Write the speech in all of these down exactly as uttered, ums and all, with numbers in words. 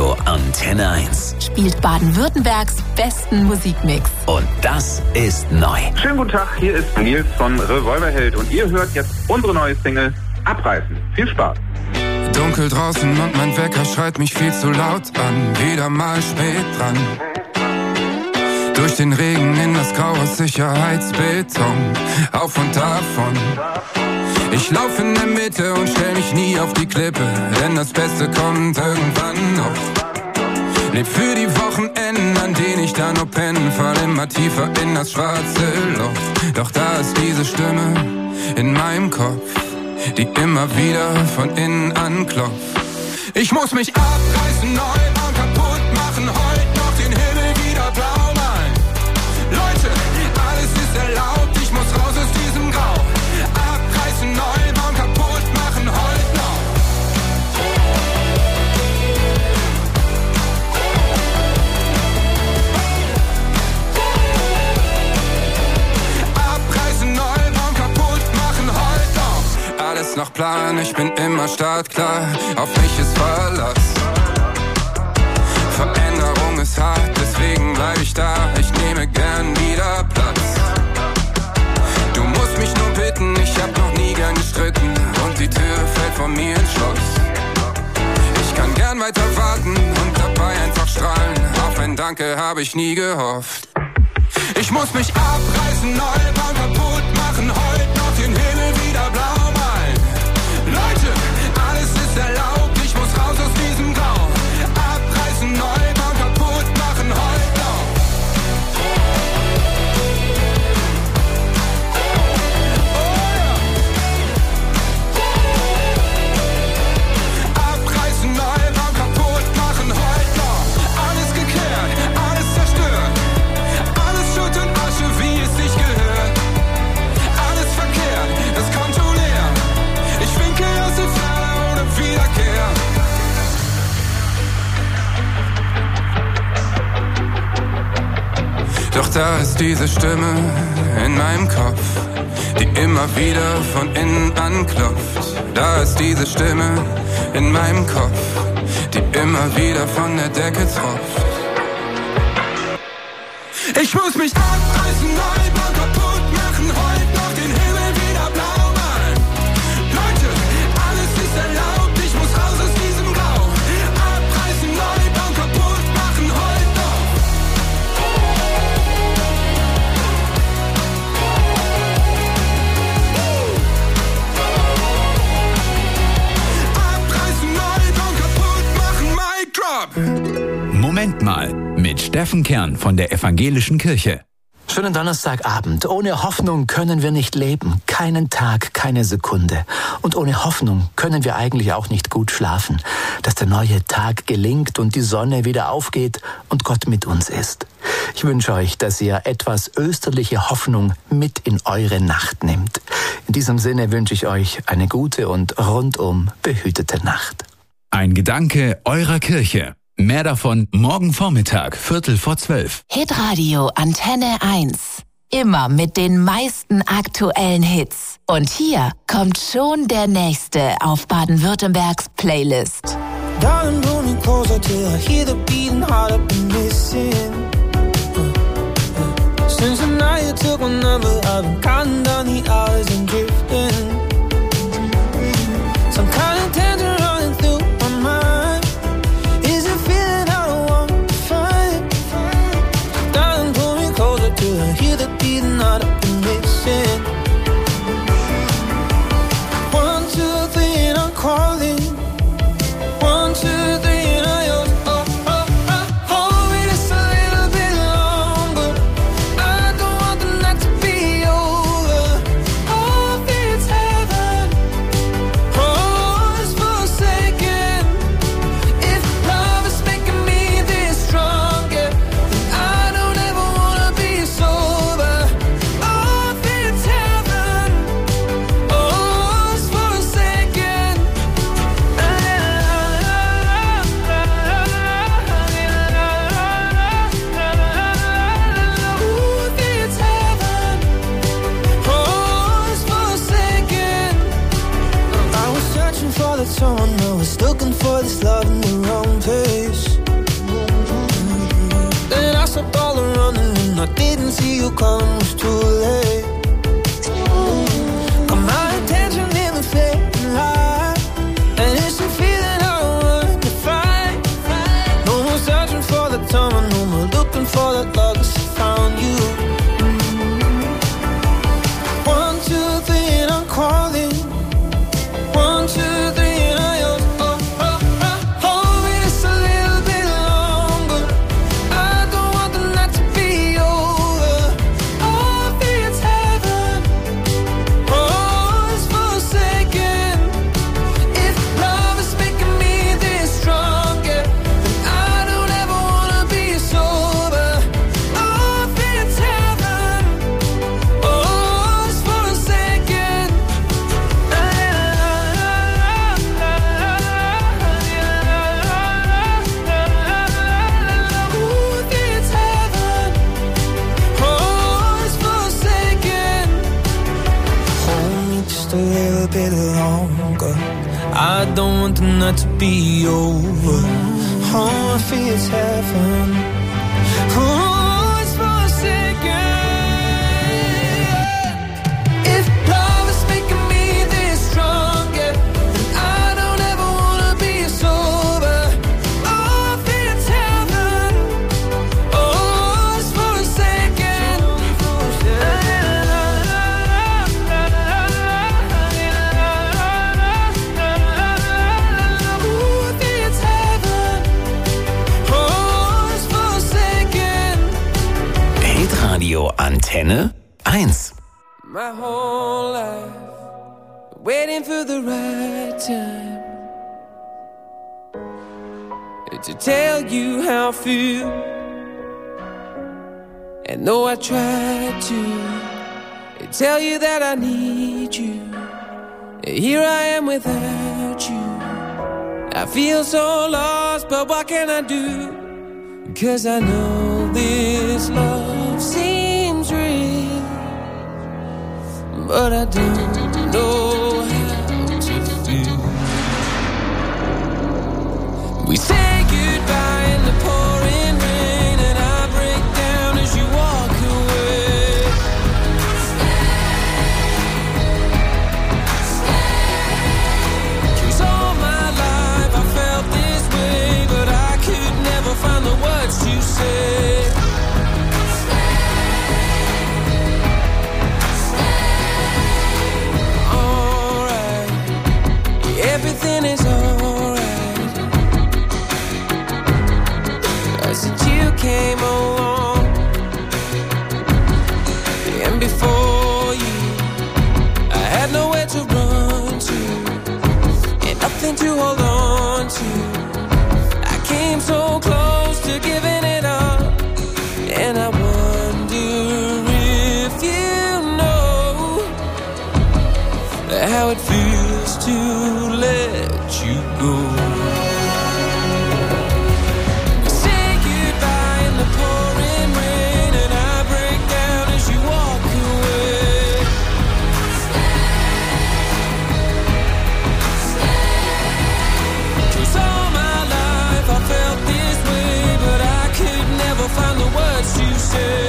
Hitradio Antenne eins. Spielt Baden-Württembergs besten Musikmix. Und das ist neu. Schönen guten Tag, hier ist Nils von Revolverheld und ihr hört jetzt unsere neue Single Abreißen. Viel Spaß. Dunkel draußen und mein Wecker schreit mich viel zu laut an. Wieder mal spät dran. Durch den Regen in das graue Sicherheitsbeton. Auf und davon. Ich lauf in der Mitte und stell mich nie auf die Klippe, denn das Beste kommt irgendwann noch. Leb für die Wochenenden, an denen ich da nur penne, fall immer tiefer in das schwarze Loch. Doch da ist diese Stimme in meinem Kopf, die immer wieder von innen anklopft. Ich muss mich abreißen, neu bauen, kaputt machen, heute noch den Himmel wieder blau malen. Leute, alles ist erlaubt, ich muss raus aus diesem Grau. Abreißen, neu bauen, kaputt machen, heute noch. Abreißen, neu bauen, kaputt machen, heute noch. Alles nach Plan, ich bin immer startklar, auf mich ist Verlass. Veränderung ist hart, deswegen bleib ich da, ich nehme gern wieder Platz. Du musst mich nur bitten, ich hab noch nie gern gestritten und die Tür fällt vor mir ins Schloss. Ich kann gern weiter warten und dabei einfach strahlen, auf ein Danke hab ich nie gehofft. Ich muss mich abreißen, neu bauen, kaputt machen, heute noch den Himmel wieder blau malen. Leute, alles ist erlaubt, ich muss raus aus diesem Grau. Abreißen, neu bauen, kaputt machen, heute noch. Oh ja. Abreißen, neu bauen, kaputt machen, heute noch. Alles geklärt, alles zerstört. Alles Schutt und Asche, wie es sich gehört. Alles verkehrt, das Konto leer. Ich winke aus der Ferne ohne Wiederkehr. Doch da ist diese Stimme in meinem Kopf, die immer wieder von innen anklopft. Da ist diese Stimme in meinem Kopf, die immer wieder von der Decke tropft. Ich muss mich abreißen, neu bauen, kaputt machen, heute noch den Himmel wieder blau malen. Leute, alles ist erlaubt, ich muss raus aus diesem Grau. Abreißen, neu bauen, kaputt machen, heute noch. Abreißen, neu bauen, kaputt machen, Mic drop. Moment mal, mit Steffen Kern von der Evangelischen Kirche. Schönen Donnerstagabend. Ohne Hoffnung können wir nicht leben. Keinen Tag, keine Sekunde. Und ohne Hoffnung können wir eigentlich auch nicht gut schlafen. Dass der neue Tag gelingt und die Sonne wieder aufgeht und Gott mit uns ist. Ich wünsche euch, dass ihr etwas österliche Hoffnung mit in eure Nacht nehmt. In diesem Sinne wünsche ich euch eine gute und rundum behütete Nacht. Ein Gedanke eurer Kirche. Mehr davon morgen Vormittag, Viertel vor zwölf. Hitradio Antenne eins. Immer mit den meisten aktuellen Hits. Und hier kommt schon der nächste auf Baden-Württembergs Playlist. Darling, pull me closer till I hear the beating heart I've been missing. Uh, uh. Since the night you took my number, I've been counting down the hours and drifting. Some kind of tension running through my mind. Is a feeling I don't want to find. Darling, pull me closer till I hear the beating heart I've been missing. One, two, three, and I'm calling. One, two, three, and I yours. Oh, oh, oh, hold me just a little bit longer. I don't want the night to be over. Oh, didn't see you come was too late. Got my attention in the fading light, and it's a feeling I want to find. No more searching for the time, no more looking for the love that's found you. One, two, three, and I'm calling. One, two, three, and I yours. Oh, oh, oh, hold me just a little bit longer. I don't want the night to be over. Oh, I feel it's heaven. Oh, it's forsaken. If love is making me this stronger, then I don't ever wanna be sober. Oh, I feel it's heaven. Oh, it's forsaken. Ooh, it's heaven. Oh, it's forsaken. Hold me just a little bit longer. I don't want the night to be over. Oh, I feel it's heaven. Oh, it's forsaken. If love is making me this stronger, then I don't ever wanna be sober. Oh, I feel it's heaven. Oh, it's forsaken. Ooh, I feel it's heaven. Oh, it's forsaken. Hitradio Antenne eins. My whole life, waiting for the right time to tell you how I feel. And though I tried to tell you that I need you, here I am without you. I feel so lost, but what can I do? 'Cause I know this love seems real, but I don't know how to feel. We say goodbye in the pouring rain, and I break down as you walk away. Cause all my life I felt this way, but I could never find the words to say. Alright, everything is alright. Since you came along, and before you, I had nowhere to run to, and nothing to hold on to. I came so close to giving it up, and I wonder if you know how it feels to let you go. Say goodbye in the pouring rain, and I break down as you walk away. Cause all my life I felt this way, but I could never find the words to say.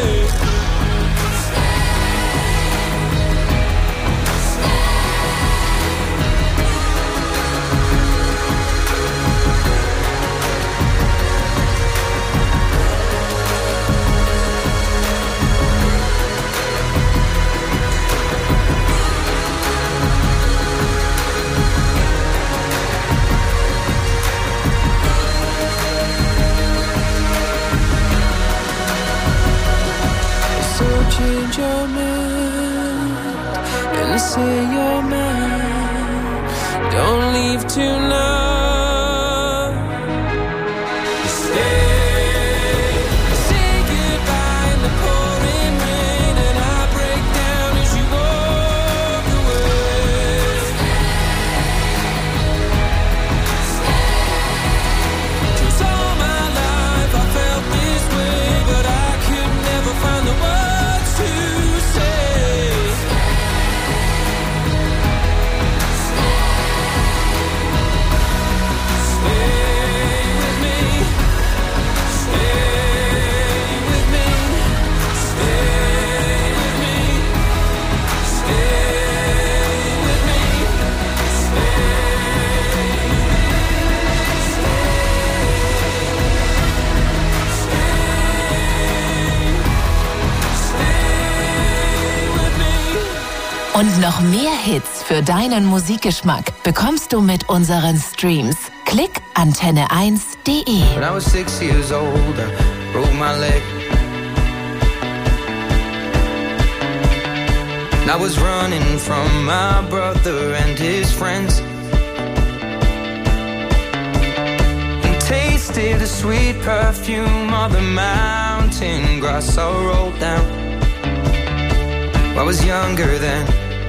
So change your mind and say you're mine. Don't leave tonight. Stay. Say goodbye in the pouring rain, and I break down as you walk away. Cause all my life I felt this way, but I could never find the words to say. Und noch mehr Hits für deinen Musikgeschmack bekommst du mit unseren Streams. Klick antenne eins punkt de. When I was six years old, I broke my leg. I was running from my brother and his friends, and tasted the sweet perfume of the mountain grass I rolled down. I was younger then.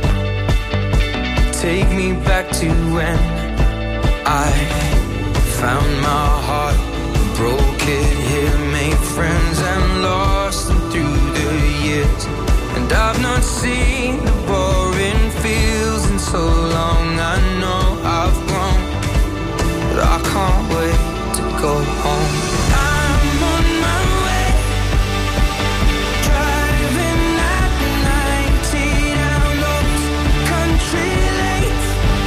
Take me back to when I found my heart, broke it here, made friends and lost them through the years. And I've not seen the boring fields in so long. I know I've grown, but I can't wait to go home. I'm on my way, driving at ninety down those country lanes,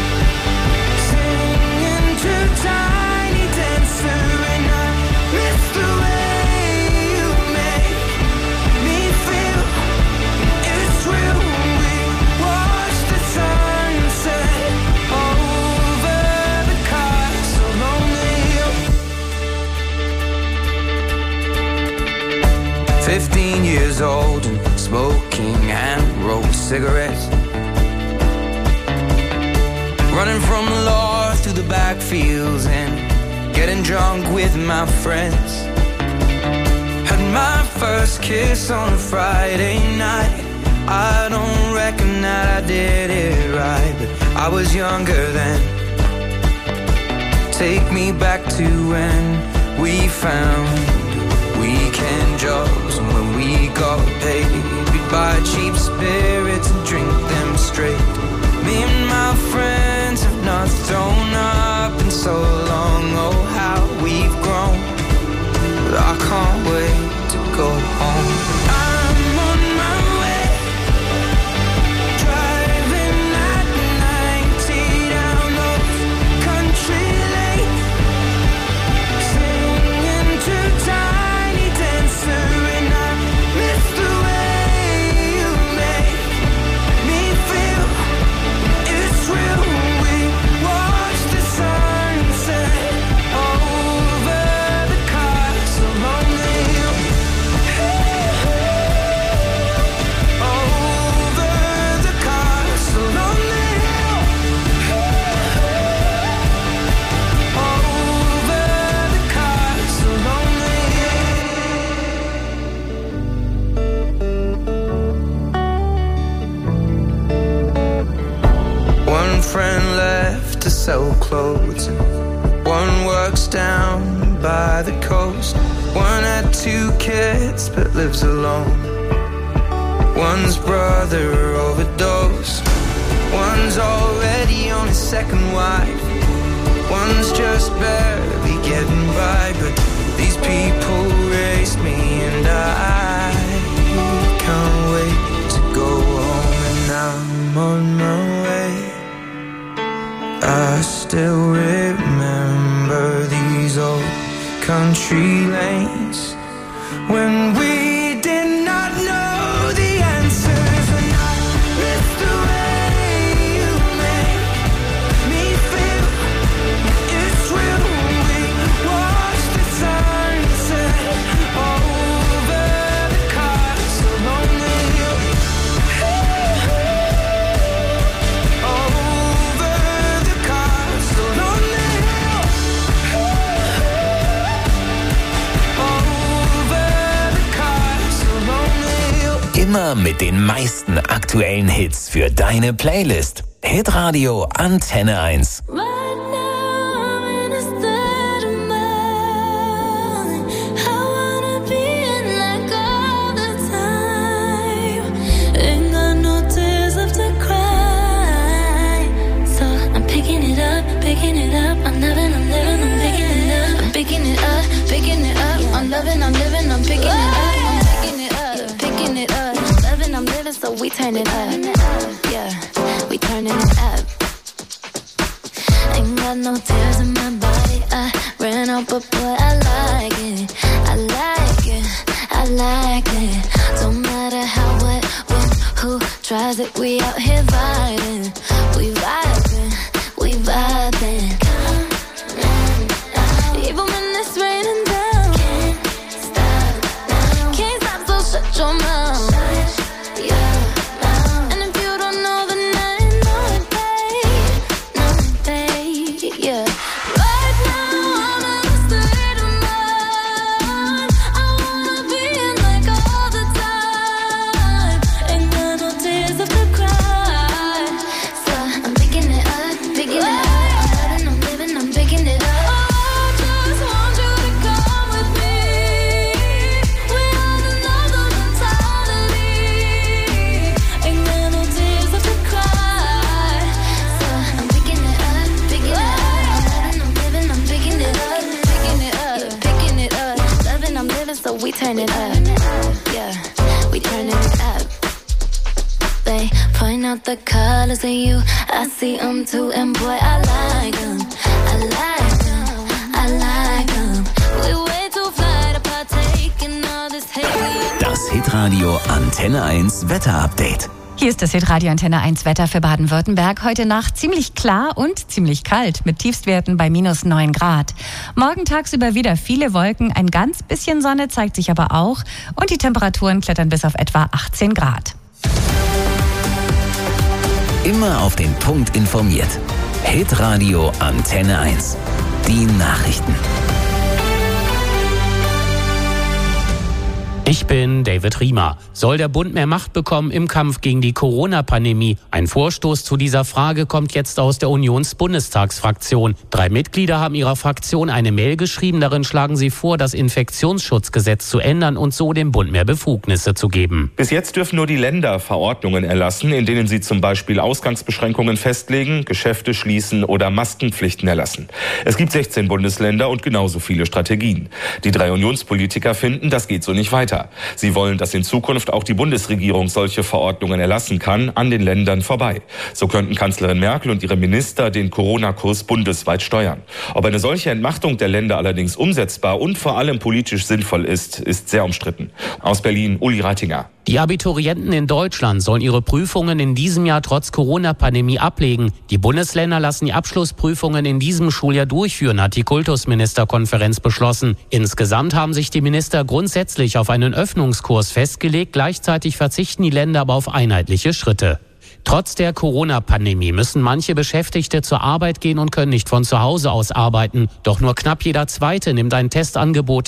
singing to Tiny Dancer, and I miss the way you make me feel. It's real when we watch the sunset over the castle on the hill. Fifteen years old and smoking hand-rolled cigarettes, running from the law through the backfields and getting drunk with my friends. Had my first kiss on a Friday night. I don't reckon that I did it right, but I was younger then. Take me back to when we found weekend jobs, and when we got paid, we'd buy cheap spirits and drink them straight. Me and my friends have not thrown up in so long. Oh, how we've grown, but I can't wait to go home. I'm on my way, driving at ninety down those country lanes, singing to Tiny Dancer, and I miss the way you make me feel. It's real when we watch the sunset over the castle on the hill. Over the castle on the hill. Over the castle on the hill. One friend left to sell clothes, and one works down by the coast. One had two kids but lives alone. One's brother overdosed. One's already on his second wife. One's just barely getting by, but these people raised me, and I can't wait to go home. And I'm on my way. I still remember these old country lanes when we did not know the answers, and I miss the way you make me feel. It's real when we watch the sunset over the castle on the hill. Over the castle on the hill. Over the castle on the hill. Immer mit den meisten aktuellen Hits für deine Playlist. Hitradio Antenne eins. Right now I'm in a state of mind. I wanna be in like all the time. Ain't got no tears left to cry. So I'm picking it up, picking it up. I'm loving, I'm living, I'm picking it up. I'm picking it up, picking it up. I'm loving, I'm living, I'm picking it up. I'm picking it up, picking it up. Loving, I'm living, so we turn it up. Yeah, we turning it up. Ain't got no tears in my body. I ran out, but boy, I like it. I like it. I like it. Don't matter how, what, when, who tries realize that we out here vibing, we vibing, we vibing. Even when it's raining down, can't stop now. Can't stop, so shut your mouth. Shut your mouth. And if you don't know, then I ain't know it, babe. No, babe, yeah. Right now I'm in a state of mind. I wanna be in like all the time. Ain't got no tears left to cry. So I'm picking it up, picking it up. I'm letting, I'm living, I'm picking it up. So we turn it up, yeah, we turn it up. They point out the colors in you, I see them too, and boy, I like them, I like them, I like them. We way too fly to partake in all this hate. Das Hitradio Antenne eins Wetterupdate. Hier ist das Hitradio Antenne eins Wetter für Baden-Württemberg. Heute Nacht ziemlich klar und ziemlich kalt mit Tiefstwerten bei minus neun Grad. Morgen tagsüber wieder viele Wolken, ein ganz bisschen Sonne zeigt sich aber auch und die Temperaturen klettern bis auf etwa achtzehn Grad. Immer auf den Punkt informiert. Hitradio Antenne eins. Die Nachrichten. Ich bin David Riemer. Soll der Bund mehr Macht bekommen im Kampf gegen die Corona-Pandemie? Ein Vorstoß zu dieser Frage kommt jetzt aus der Unions-Bundestagsfraktion. Drei Mitglieder haben ihrer Fraktion eine Mail geschrieben. Darin schlagen sie vor, das Infektionsschutzgesetz zu ändern und so dem Bund mehr Befugnisse zu geben. Bis jetzt dürfen nur die Länder Verordnungen erlassen, in denen sie zum Beispiel Ausgangsbeschränkungen festlegen, Geschäfte schließen oder Maskenpflichten erlassen. Es gibt sechzehn Bundesländer und genauso viele Strategien. Die drei Unionspolitiker finden, das geht so nicht weiter. Sie wollen, dass in Zukunft auch die Bundesregierung solche Verordnungen erlassen kann, an den Ländern vorbei. So könnten Kanzlerin Merkel und ihre Minister den Corona-Kurs bundesweit steuern. Ob eine solche Entmachtung der Länder allerdings umsetzbar und vor allem politisch sinnvoll ist, ist sehr umstritten. Aus Berlin, Uli Reitinger. Die Abiturienten in Deutschland sollen ihre Prüfungen in diesem Jahr trotz Corona-Pandemie ablegen. Die Bundesländer lassen die Abschlussprüfungen in diesem Schuljahr durchführen, hat die Kultusministerkonferenz beschlossen. Insgesamt haben sich die Minister grundsätzlich auf einen Öffnungskurs festgelegt. Gleichzeitig verzichten die Länder aber auf einheitliche Schritte. Trotz der Corona-Pandemie müssen manche Beschäftigte zur Arbeit gehen und können nicht von zu Hause aus arbeiten. Doch nur knapp jeder Zweite nimmt ein Testangebot